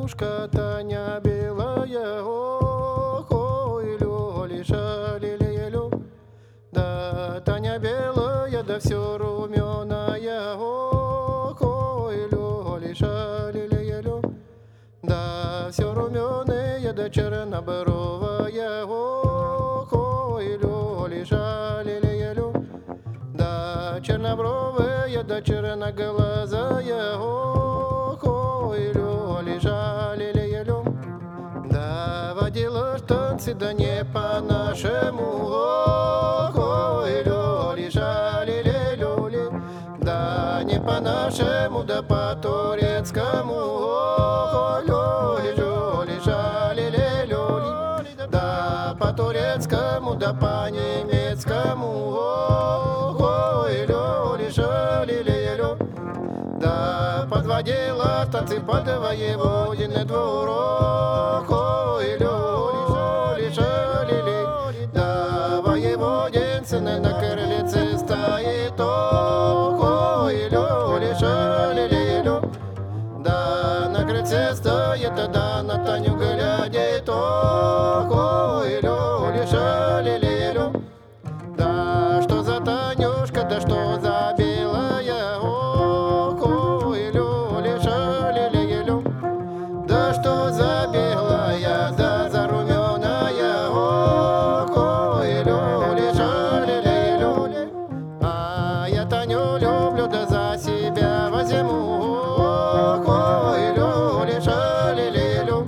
Танюшка, Таня белая, ой, лёлиша, лилиелю. Да, Таня белая, да все румяная, ой, лёлиша, лилиелю. Да, все румяная, да чернобровая, ой, лёлиша, лилиелю. Да, чернобровая, да черноглазая, ой, лёлиша, лилиелю. Да, водила танцы, да не по-нашему, ой, лёлиша, лилиелю. Да, не по-нашему, да по-турецкому, ой, лёлиша, лилиелю. Да, по-турецкому, да по-немецкому, ой, лёлиша, лилиелю. Да, подводила танцы под воеводины дворок, ой, лёлиша, лили. Да, воеводин сын на крыльце стоит, ой, лёлиша, лилиелю. Да, на крыльце стоит, да на Таню глядит, ой, лёлиша, лилиелю. Да, что за Танюшка, да что за белая, ой, лёлиша, лилиелю. Да что за белая, да за румяная, ой, лёлиша, лилиелю. А я Таню люблю, да за себя возьму, ой, лёлиша, лилиелю.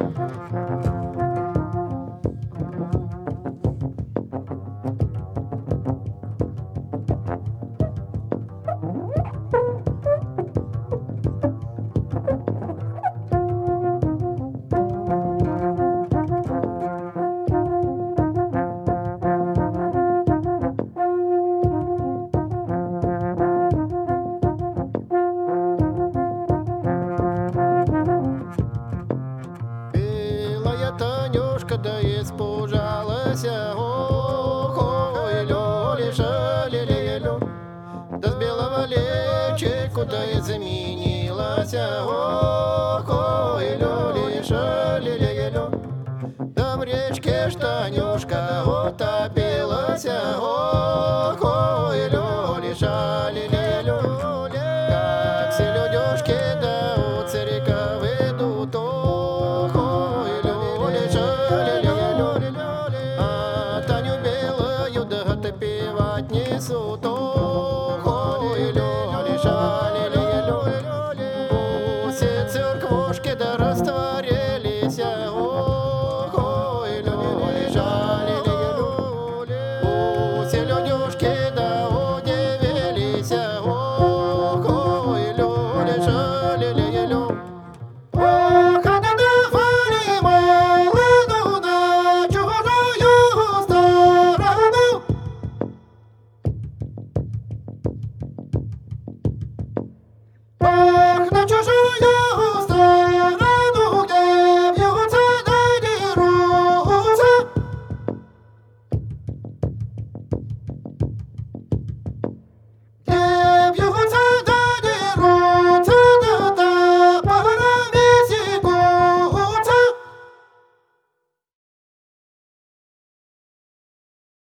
Белая Танюшка, да испужалась, ой, лёлиша, лилиелю. Да с белого личику, да изменилась, ой, лёлиша, лилиелю. Да в речке